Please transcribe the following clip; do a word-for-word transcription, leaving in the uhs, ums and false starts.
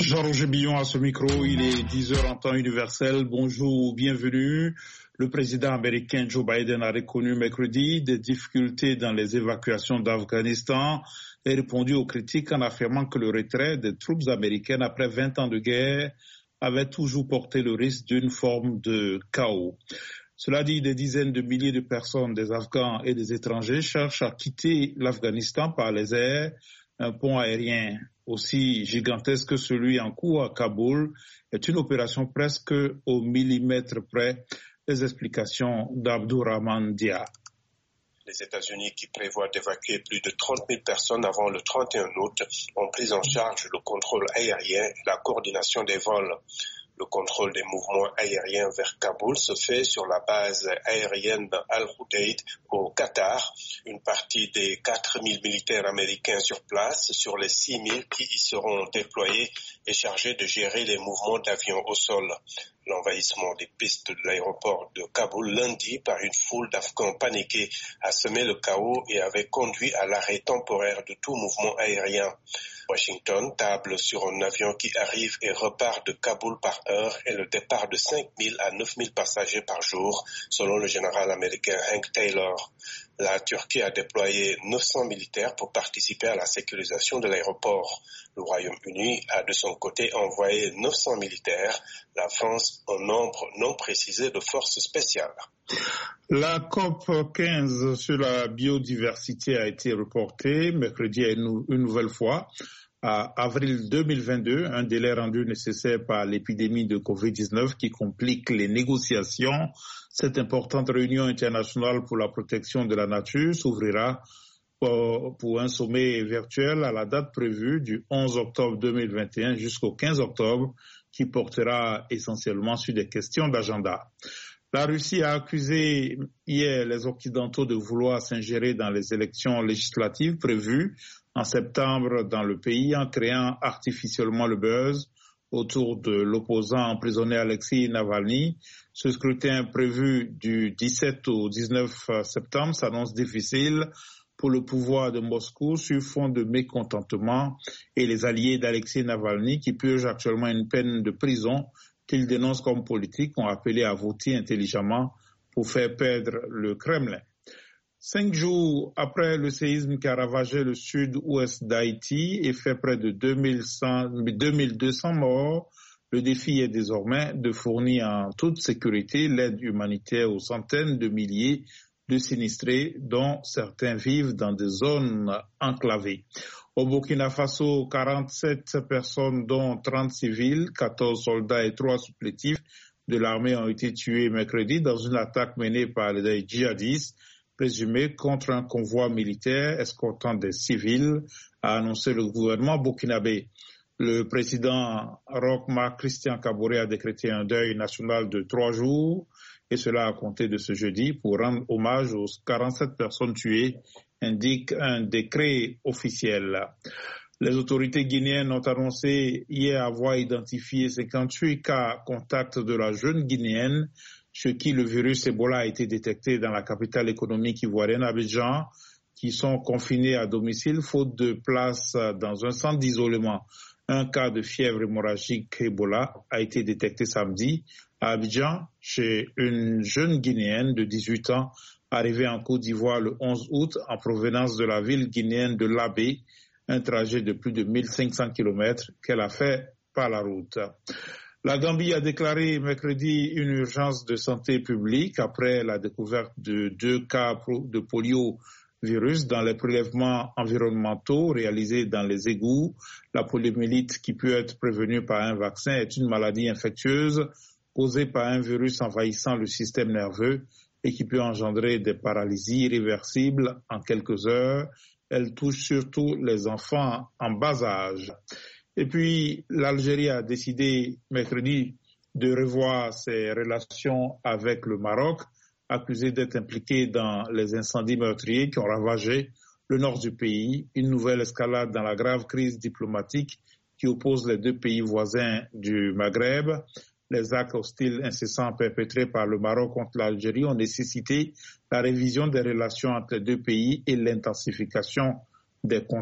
Jean-Roger Billon à ce micro, il est dix heures en temps universel. Bonjour, bienvenue. Le président américain Joe Biden a reconnu mercredi des difficultés dans les évacuations d'Afghanistan et répondu aux critiques en affirmant que le retrait des troupes américaines après vingt ans de guerre avait toujours porté le risque d'une forme de chaos. Cela dit, des dizaines de milliers de personnes, des Afghans et des étrangers, cherchent à quitter l'Afghanistan par les airs. Un pont aérien aussi gigantesque que celui en cours à Kaboul est une opération presque au millimètre près. Les explications d'Abdourahman Dia. Les États-Unis, qui prévoient d'évacuer plus de trente mille personnes avant le trente et un août, ont pris en charge le contrôle aérien et la coordination des vols. Le contrôle des mouvements aériens vers Kaboul se fait sur la base aérienne Al-Udeid au Qatar. Une partie des quatre mille militaires américains sur place, sur les six mille qui y seront déployés, est chargée de gérer les mouvements d'avions au sol. L'envahissement des pistes de l'aéroport de Kaboul lundi par une foule d'Afghans paniqués a semé le chaos et avait conduit à l'arrêt temporaire de tout mouvement aérien. Washington table sur un avion qui arrive et repart de Kaboul par heure et le départ de cinq mille à neuf mille passagers par jour, selon le général américain Hank Taylor. La Turquie a déployé neuf cents militaires pour participer à la sécurisation de l'aéroport. Le Royaume-Uni a de son côté envoyé neuf cents militaires, la France un nombre non précisé de forces spéciales. La COP quinze sur la biodiversité a été reportée mercredi une, une nouvelle fois à avril deux mille vingt-deux, un délai rendu nécessaire par l'épidémie de covid dix-neuf qui complique les négociations. Cette importante réunion internationale pour la protection de la nature s'ouvrira pour, pour un sommet virtuel à la date prévue du onze octobre deux mille vingt et un jusqu'au quinze octobre qui portera essentiellement sur des questions d'agenda. La Russie a accusé hier les Occidentaux de vouloir s'ingérer dans les élections législatives prévues en septembre dans le pays en créant artificiellement le buzz autour de l'opposant emprisonné Alexei Navalny. Ce scrutin prévu du dix-sept au dix-neuf septembre s'annonce difficile pour le pouvoir de Moscou sur fond de mécontentement et les alliés d'Alexei Navalny qui purgent actuellement une peine de prison qu'ils dénoncent comme politique, ont appelé à voter intelligemment pour faire perdre le Kremlin. Cinq jours après le séisme qui a ravagé le sud-ouest d'Haïti et fait près de deux mille deux cents morts, le défi est désormais de fournir en toute sécurité l'aide humanitaire aux centaines de milliers de sinistrés, dont certains vivent dans des zones enclavées. Au Burkina Faso, quarante-sept personnes, dont trente civils, quatorze soldats et trois supplétifs de l'armée ont été tués mercredi dans une attaque menée par les djihadistes présumés contre un convoi militaire escortant des civils, a annoncé le gouvernement burkinabé. Le président Roch Marc Christian Kaboré a décrété un deuil national de trois jours, et cela a compté de ce jeudi pour rendre hommage aux quarante-sept personnes tuées, indique un décret officiel. Les autorités guinéennes ont annoncé hier avoir identifié cinquante-huit cas contacts de la jeune guinéenne, chez qui le virus Ebola a été détecté dans la capitale économique ivoirienne Abidjan, qui sont confinés à domicile faute de place dans un centre d'isolement. Un cas de fièvre hémorragique Ebola a été détecté samedi à Abidjan chez une jeune Guinéenne de dix-huit ans arrivée en Côte d'Ivoire le onze août en provenance de la ville guinéenne de Labé, un trajet de plus de mille cinq cents kilomètres qu'elle a fait par la route. La Gambie a déclaré mercredi une urgence de santé publique après la découverte de deux cas de poliovirus dans les prélèvements environnementaux réalisés dans les égouts. La poliomyélite, qui peut être prévenue par un vaccin, est une maladie infectieuse causée par un virus envahissant le système nerveux et qui peut engendrer des paralysies irréversibles en quelques heures. Elle touche surtout les enfants en bas âge. Et puis, l'Algérie a décidé mercredi de revoir ses relations avec le Maroc, accusé d'être impliqué dans les incendies meurtriers qui ont ravagé le nord du pays. Une nouvelle escalade dans la grave crise diplomatique qui oppose les deux pays voisins du Maghreb. Les actes hostiles incessants perpétrés par le Maroc contre l'Algérie ont nécessité la révision des relations entre les deux pays et l'intensification des contacts